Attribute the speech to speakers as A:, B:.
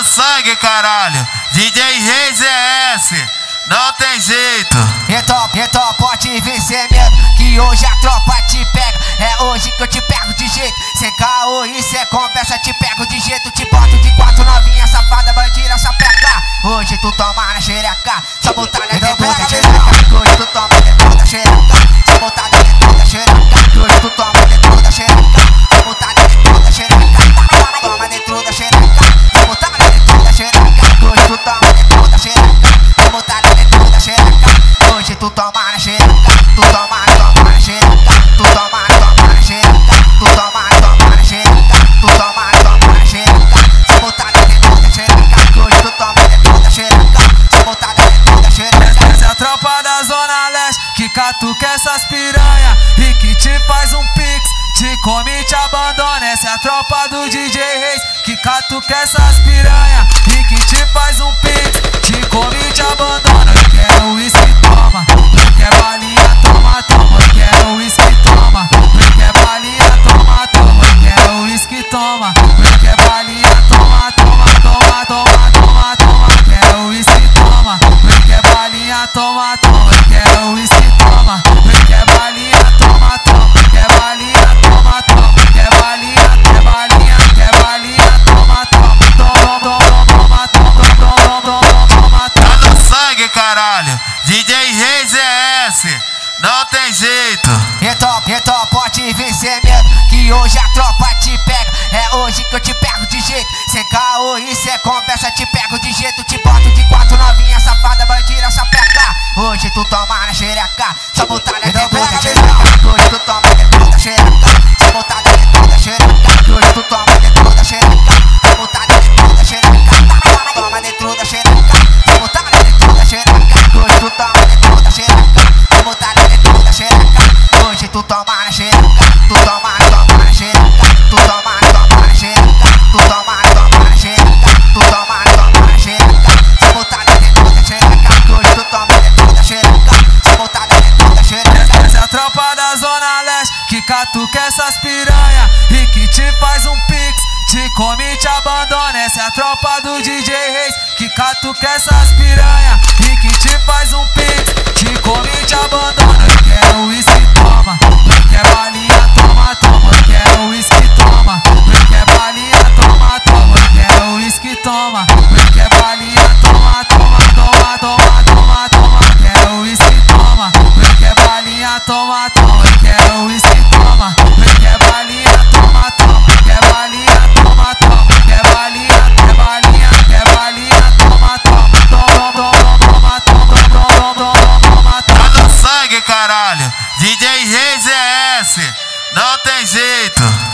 A: no sangue, caralho. DJ Reis é esse, não tem jeito.
B: Então pode vir sem medo, que hoje a tropa te pega. É hoje que eu te pego de jeito, sem caô e sem conversa, te pego de jeito. Te boto de quatro novinha, safada, bandida, sapeca. Hoje tu toma na xereca, só botar na dentro da xereca. Hoje tu toma dentro da xereca, só botar na dentro da xereca. Hoje tu toma dentro da xereca, só botar na dentro da xereca. Toma dentro da xereca, só botar na dentro da xereca. Hoje tu toma dentro da xereca, só botar na dentro da xereca. Hoje tu toma na xereca, tu toma na xereca, tu toma na xereca, tu toma na xereca, tu toma na xereca. Só botar dentro da xereca, hoje tu toma dentro da xereca, só botar dentro da xereca.
C: Essa é a tropa da Zona Leste, que catuca essas piranha e que te faz um pix, te come e te abandona. Essa é a tropa do DJ Reis, que catuca essas piranha e que te faz um pix, te come e te abandona. Eu quero uísque, toma. Eu quero balinha, toma, toma. Eu quero uísque, toma. Eu quero balinha, toma, toma. Eu quero uísque, toma. Eu quero balinha, toma, toma, toma, toma, toma, toma. Eu quero uísque, toma. Eu quero balinha, toma, toma. Eu quero uísque, toma. Eu quero balinha, toma, toma. Eu quero balinha, toma, toma. Eu quero balinha, quer balinha, quer balinha, toma, toma, toma, toma, toma, toma, toma, toma.
A: Tá no sangue, caralho. DJ Reis é esse, não tem jeito.
B: Então pode vir sem medo, que hoje a tropa te pega. É hoje que eu te pego de jeito, sem caô e sem conversa, te pego de jeito. Te boto de quatro novinha, safada, bandida, sapeca. Hoje tu toma na xereca, só botar na dentro da xereca. Hoje tu toma dentro da xereca, só botar dentro da xereca. Hoje tu toma dentro da xereca, só botar dentro da xereca. Toma dentro da xereca, só botar dentro da xereca. Hoje tu toma dentro da xereca, só botar dentro da xereca. Hoje tu toma na xereca, tu toma na xereca, tu toma na xereca, tu toma na xereca, tu toma na xereca. Só botar dentro da xereca, hoje tu toma dentro da xereca, só botar dentro da xereca.
C: Essa é a tropa da Zona Leste, que catuca essas piranha e que te faz um pix, te come e te abandona. Essa é a tropa do DJ Reis, que catuca essas piranha e que te faz um pix, te come e te abandona. Eu quero uísque, toma. Eu quero balinha, toma, toma. Eu quero uísque, toma. Eu quero balinha, toma, toma. Eu quero uísque, toma. Eu quero balinha, toma, toma, toma, toma, toma, toma. Eu quero uísque, toma. Eu quero balinha, toma, toma. Eu quero uísque, toma. Eu quero balinha, toma, toma. Eu quero balinha, toma, toma. Eu quero balinha, quer balinha, quer balinha, toma, toma, toma, toma, toma, toma, toma, toma.
A: Tá no sangue, caralho. DJ Reis é esse, não tem jeito.